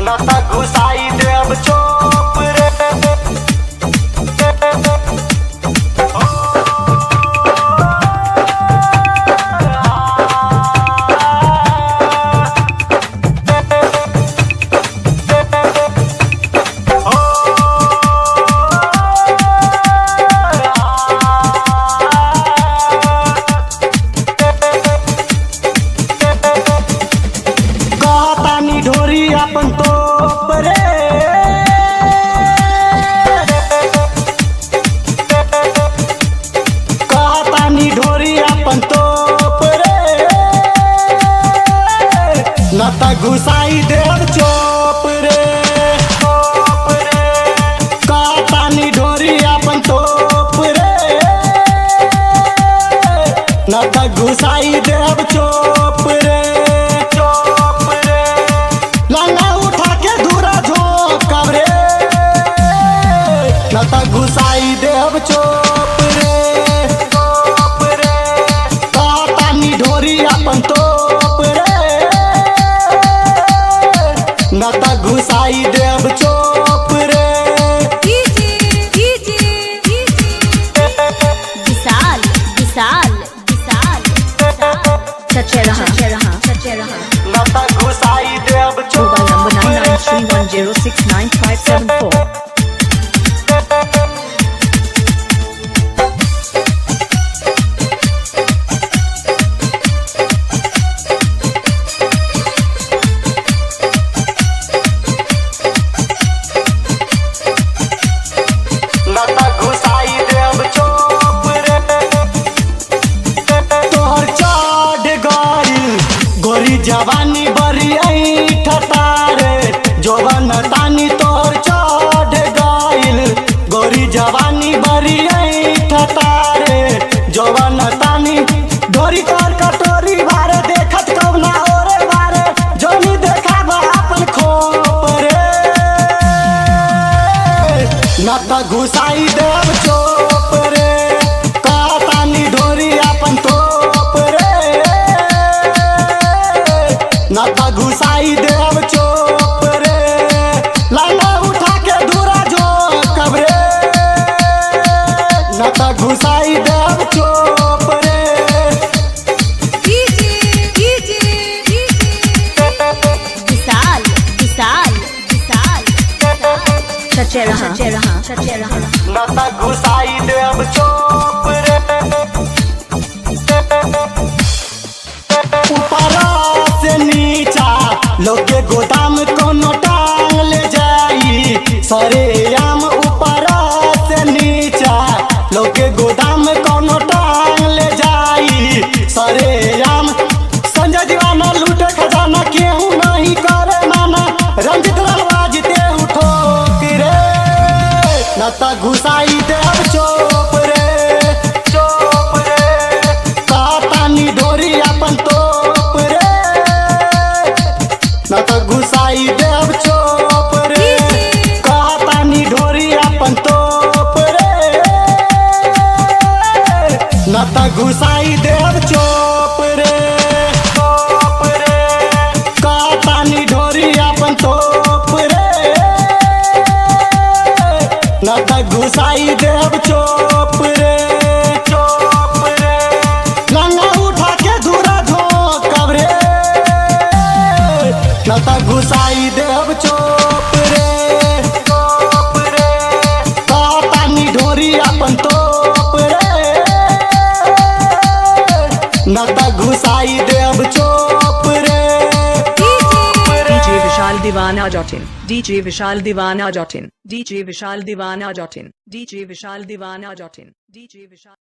नता घुसाई देव चोप रे। ढोरी अपन तोप रे, कहतानी ढोरी अपन तोप रे, नता घुसाई देव चोप रे। कहतानी ढोरी अपन तोप रे, नता घुसाई देव चोप रे। नता घुसाई देव चोप रे, कहतानी ढोरी अपन तोप रे, नता घुसाई देव चोप रे। विशाल विशाल विशाल सच्चे रहा नता घुसाई देव चोप मोबाइल नंबर 9931069574। नता घुसाई देव चोप रे। तोहर चढ़ गइल गोरी जवानी बड़ी ऐठता रे, जोवन तानी तोहर चढ़ गइल गोरी जवानी बड़ी ऐठता रे, जोवन तानी ढोरी कर कटोरी भारे देखत कवना ओरे बारे, जोनी देखाबा अपन खोप रे। नता घुसाई देव चोप रे, कहतानी ढोरी अपन तोप रे, नता घुसाई देव चोप रे। लाना उठा के दूरा जो कबरे, नता घुसाई देव चोप रे। विशाल विशाल विशाल सच्चे रहा नता घुसाई देव चोप रे। ऊपरा से नीचा लोगे गोदाम कोनो टांग ले जाई, सरेआम ऊपरा से नीचा लोगे गोदाम कोनो टांग ले जाई, सरेआम संजय दीवाना लूटे खजाना केहू नहीं करे माना, रंजित रवाज ते उठो रे, नता घुसाई देव चोप रे। कहतानी ढोरी अपन तोप रे, नता घुसाई देव चोप रे। कहतानी ढोरी अपन तोप रे, नता घुसाई देव चोप रे। कहतानी ढोरी अपन तोप रे, नता घुसाई देव चोप रे। लंगा उठा के धूरा झोंकब रे, नता घुसाई देव चोप रे। कहतानी ढोरी अपन तोप रे, नता घुसाई देव चोप रे। DJ Vishal Divana.in DJ Vishal Divana.in DJ Vishal Divana.in DJ Vishal Divana.in DJ Vishal